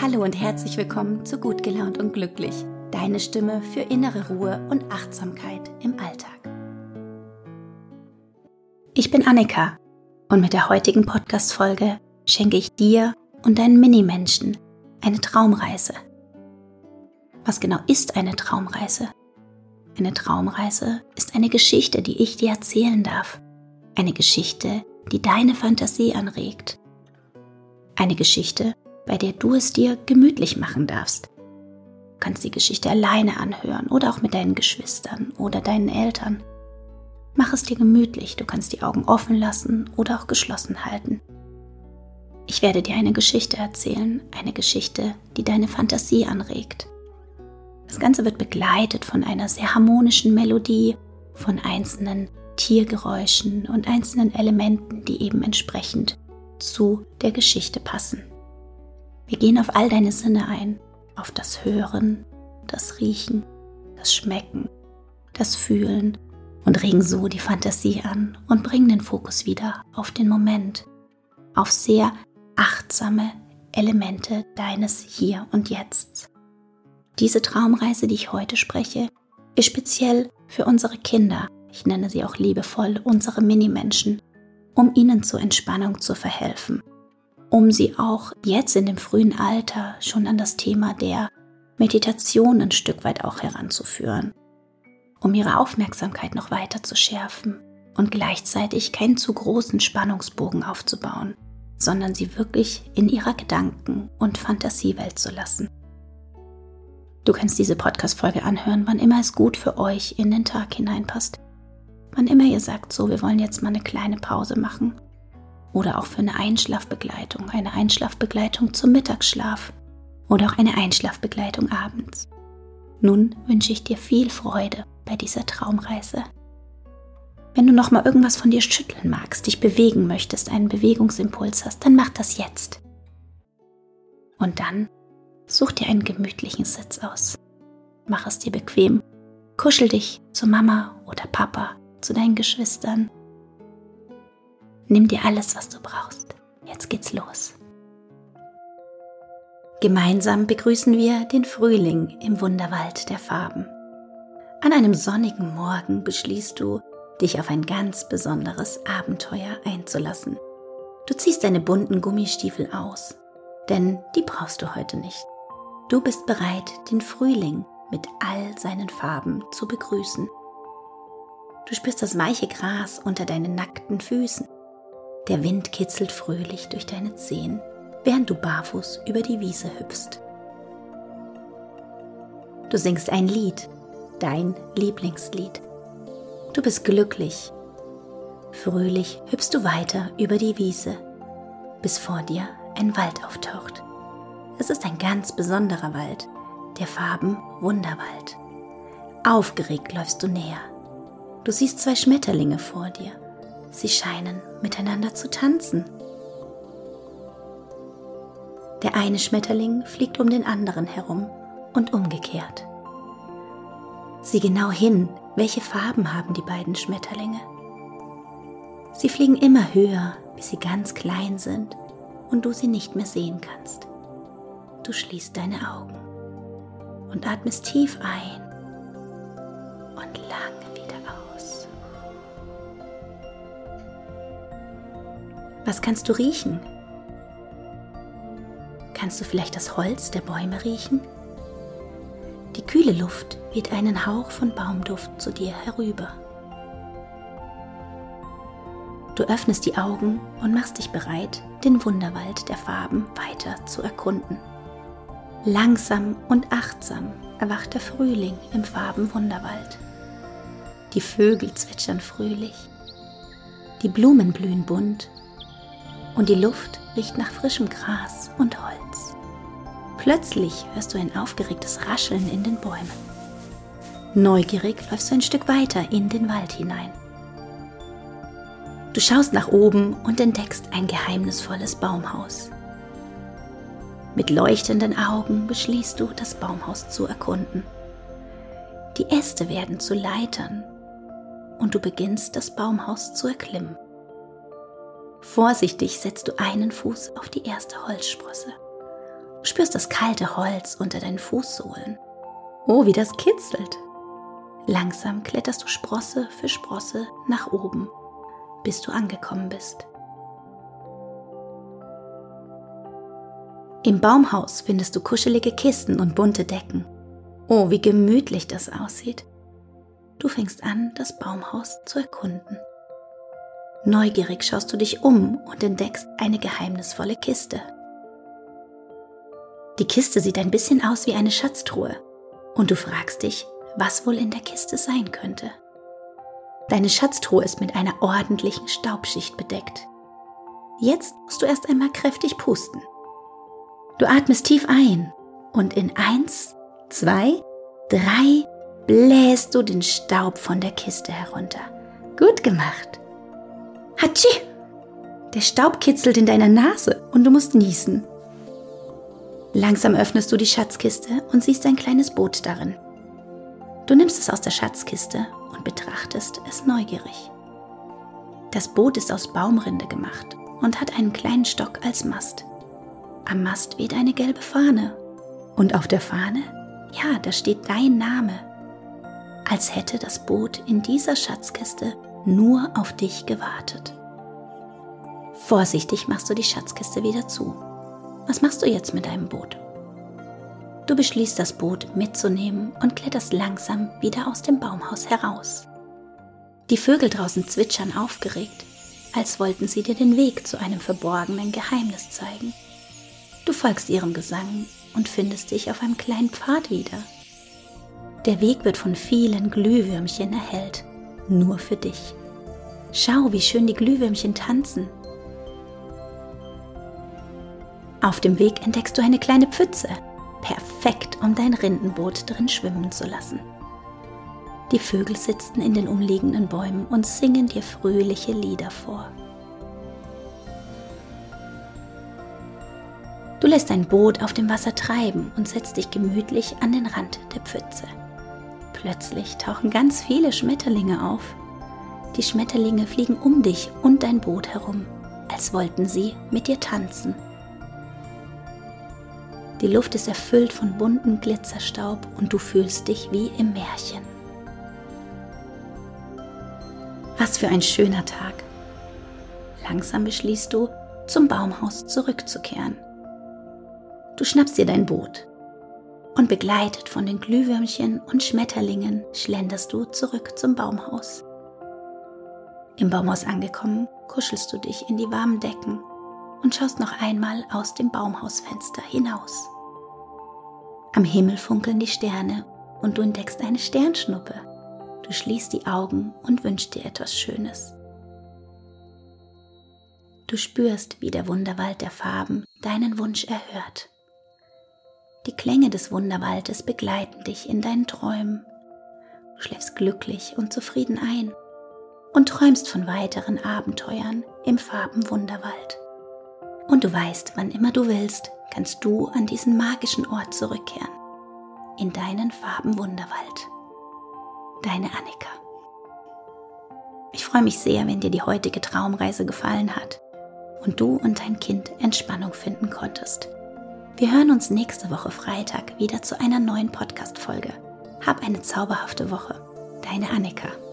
Hallo und herzlich willkommen zu Gut gelaunt und glücklich, deine Stimme für innere Ruhe und Achtsamkeit im Alltag. Ich bin Annika und mit der heutigen Podcast-Folge schenke ich dir und deinen Minimenschen eine Traumreise. Was genau ist eine Traumreise? Eine Traumreise ist eine Geschichte, die ich dir erzählen darf. Eine Geschichte, die deine Fantasie anregt. Eine Geschichte, bei der du es dir gemütlich machen darfst. Du kannst die Geschichte alleine anhören oder auch mit deinen Geschwistern oder deinen Eltern. Mach es dir gemütlich, du kannst die Augen offen lassen oder auch geschlossen halten. Ich werde dir eine Geschichte erzählen, eine Geschichte, die deine Fantasie anregt. Das Ganze wird begleitet von einer sehr harmonischen Melodie, von einzelnen Tiergeräuschen und einzelnen Elementen, die eben entsprechend zu der Geschichte passen. Wir gehen auf all deine Sinne ein, auf das Hören, das Riechen, das Schmecken, das Fühlen und regen so die Fantasie an und bringen den Fokus wieder auf den Moment, auf sehr achtsame Elemente deines Hier und Jetzt. Diese Traumreise, die ich heute spreche, ist speziell für unsere Kinder, ich nenne sie auch liebevoll unsere Minimenschen, um ihnen zur Entspannung zu verhelfen. Um sie auch jetzt in dem frühen Alter schon an das Thema der Meditation ein Stück weit auch heranzuführen, um ihre Aufmerksamkeit noch weiter zu schärfen und gleichzeitig keinen zu großen Spannungsbogen aufzubauen, sondern sie wirklich in ihrer Gedanken- und Fantasiewelt zu lassen. Du kannst diese Podcast-Folge anhören, wann immer es gut für euch in den Tag hineinpasst. Wann immer ihr sagt, so, wir wollen jetzt mal eine kleine Pause machen. Oder auch für eine Einschlafbegleitung zum Mittagsschlaf oder auch eine Einschlafbegleitung abends. Nun wünsche ich dir viel Freude bei dieser Traumreise. Wenn du noch mal irgendwas von dir schütteln magst, dich bewegen möchtest, einen Bewegungsimpuls hast, dann mach das jetzt. Und dann such dir einen gemütlichen Sitz aus. Mach es dir bequem. Kuschel dich zu Mama oder Papa, zu deinen Geschwistern. Nimm dir alles, was du brauchst. Jetzt geht's los. Gemeinsam begrüßen wir den Frühling im Wunderwald der Farben. An einem sonnigen Morgen beschließt du, dich auf ein ganz besonderes Abenteuer einzulassen. Du ziehst deine bunten Gummistiefel aus, denn die brauchst du heute nicht. Du bist bereit, den Frühling mit all seinen Farben zu begrüßen. Du spürst das weiche Gras unter deinen nackten Füßen. Der Wind kitzelt fröhlich durch deine Zehen, während du barfuß über die Wiese hüpfst. Du singst ein Lied, dein Lieblingslied. Du bist glücklich. Fröhlich hüpfst du weiter über die Wiese, bis vor dir ein Wald auftaucht. Es ist ein ganz besonderer Wald, der Farben-Wunderwald. Aufgeregt läufst du näher. Du siehst 2 Schmetterlinge vor dir. Sie scheinen miteinander zu tanzen. Der eine Schmetterling fliegt um den anderen herum und umgekehrt. Sieh genau hin, welche Farben haben die beiden Schmetterlinge. Sie fliegen immer höher, bis sie ganz klein sind und du sie nicht mehr sehen kannst. Du schließt deine Augen und atmest tief ein und lange wieder aus. Was kannst du riechen? Kannst du vielleicht das Holz der Bäume riechen? Die kühle Luft weht einen Hauch von Baumduft zu dir herüber. Du öffnest die Augen und machst dich bereit, den Wunderwald der Farben weiter zu erkunden. Langsam und achtsam erwacht der Frühling im Farbenwunderwald. Die Vögel zwitschern fröhlich, die Blumen blühen bunt und die Luft riecht nach frischem Gras und Holz. Plötzlich hörst du ein aufgeregtes Rascheln in den Bäumen. Neugierig läufst du ein Stück weiter in den Wald hinein. Du schaust nach oben und entdeckst ein geheimnisvolles Baumhaus. Mit leuchtenden Augen beschließt du, das Baumhaus zu erkunden. Die Äste werden zu Leitern und du beginnst, das Baumhaus zu erklimmen. Vorsichtig setzt du einen Fuß auf die erste Holzsprosse. Du spürst das kalte Holz unter deinen Fußsohlen. Oh, wie das kitzelt. Langsam kletterst du Sprosse für Sprosse nach oben, bis du angekommen bist. Im Baumhaus findest du kuschelige Kissen und bunte Decken. Oh, wie gemütlich das aussieht. Du fängst an, das Baumhaus zu erkunden. Neugierig schaust du dich um und entdeckst eine geheimnisvolle Kiste. Die Kiste sieht ein bisschen aus wie eine Schatztruhe und du fragst dich, was wohl in der Kiste sein könnte. Deine Schatztruhe ist mit einer ordentlichen Staubschicht bedeckt. Jetzt musst du erst einmal kräftig pusten. Du atmest tief ein und in 1, 2, 3 bläst du den Staub von der Kiste herunter. Gut gemacht. Hatschi! Der Staub kitzelt in deiner Nase und du musst niesen. Langsam öffnest du die Schatzkiste und siehst ein kleines Boot darin. Du nimmst es aus der Schatzkiste und betrachtest es neugierig. Das Boot ist aus Baumrinde gemacht und hat einen kleinen Stock als Mast. Am Mast weht eine gelbe Fahne. Und auf der Fahne, ja, da steht dein Name. Als hätte das Boot in dieser Schatzkiste nur auf dich gewartet. Vorsichtig machst du die Schatzkiste wieder zu. Was machst du jetzt mit deinem Boot? Du beschließt, das Boot mitzunehmen und kletterst langsam wieder aus dem Baumhaus heraus. Die Vögel draußen zwitschern aufgeregt, als wollten sie dir den Weg zu einem verborgenen Geheimnis zeigen. Du folgst ihrem Gesang und findest dich auf einem kleinen Pfad wieder. Der Weg wird von vielen Glühwürmchen erhellt, nur für dich. Schau, wie schön die Glühwürmchen tanzen. Auf dem Weg entdeckst du eine kleine Pfütze, perfekt, um dein Rindenboot drin schwimmen zu lassen. Die Vögel sitzen in den umliegenden Bäumen und singen dir fröhliche Lieder vor. Du lässt dein Boot auf dem Wasser treiben und setzt dich gemütlich an den Rand der Pfütze. Plötzlich tauchen ganz viele Schmetterlinge auf. Die Schmetterlinge fliegen um dich und dein Boot herum, als wollten sie mit dir tanzen. Die Luft ist erfüllt von buntem Glitzerstaub und du fühlst dich wie im Märchen. Was für ein schöner Tag. Langsam beschließt du, zum Baumhaus zurückzukehren. Du schnappst dir dein Boot und begleitet von den Glühwürmchen und Schmetterlingen schlenderst du zurück zum Baumhaus. Im Baumhaus angekommen, kuschelst du dich in die warmen Decken und schaust noch einmal aus dem Baumhausfenster hinaus. Am Himmel funkeln die Sterne und du entdeckst eine Sternschnuppe. Du schließt die Augen und wünschst dir etwas Schönes. Du spürst, wie der Wunderwald der Farben deinen Wunsch erhört. Die Klänge des Wunderwaldes begleiten dich in deinen Träumen. Du schläfst glücklich und zufrieden ein und träumst von weiteren Abenteuern im Farbenwunderwald. Und du weißt, wann immer du willst, kannst du an diesen magischen Ort zurückkehren, in deinen Farbenwunderwald. Deine Annika. Ich freue mich sehr, wenn dir die heutige Traumreise gefallen hat und du und dein Kind Entspannung finden konntest. Wir hören uns nächste Woche Freitag wieder zu einer neuen Podcast-Folge. Hab eine zauberhafte Woche. Deine Annika.